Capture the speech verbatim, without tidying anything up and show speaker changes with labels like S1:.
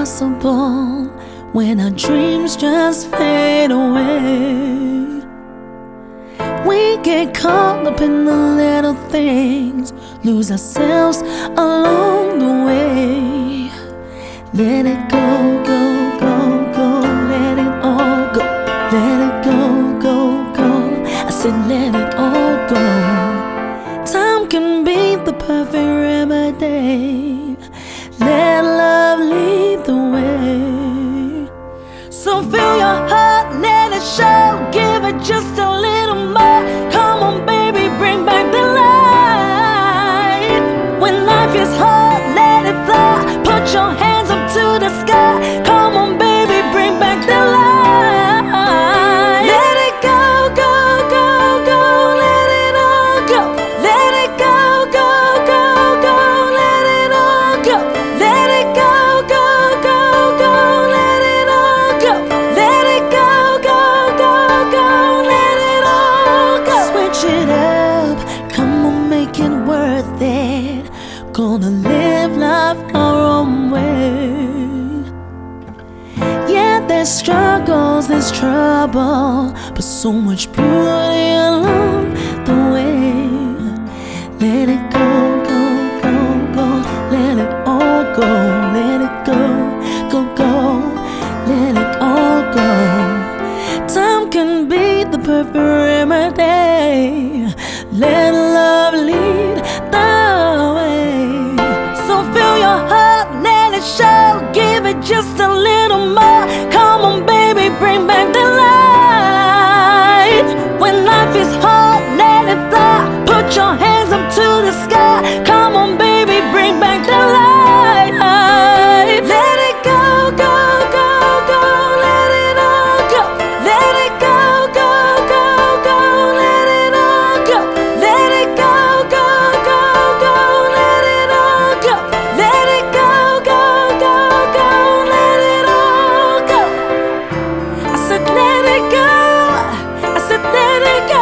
S1: impossible when our dreams just fade away. We get caught up in the little things, lose ourselves along the way. Let it go, go, go, go, let it all go. Let it go, go, go, I said let it all go. Time can be the perfect remedy. Let love lead the way. So fill your heart, let it show. Give it just a little more. Come on baby, bring back the light. When life is hard, let it fly. Put your hands up to the sky. Come on baby, bring back the light. Let it go, go, go, go. Let it all go. Let it go, go, go, go. Let it all go. Let it go, go, go, go. Let it all go. Let it go, go, go, go. Let it all go. Switch it up, come on, make it worth it. Gonna live life our own way. Yeah, there's struggles, there's trouble, but so much beauty along the way. Let it go, go, go, go. Let it all go. Let it go, go, go. Let it all go. Time can be the perfect remedy. Let love lead the way. So fill your heart, let it show. Give it just a little more. Come on baby, bring back the light. When life is hard, let it fly. Put your hands up to the sky. Come on baby, bring back the light. Let it go, go, go, go. Let it all go. Let it go, go, go, go. Let it all go. Let it go, go, go, go. Let it all go. Let it go, go, go, go. Let it all go. I said let it go. I said let it go.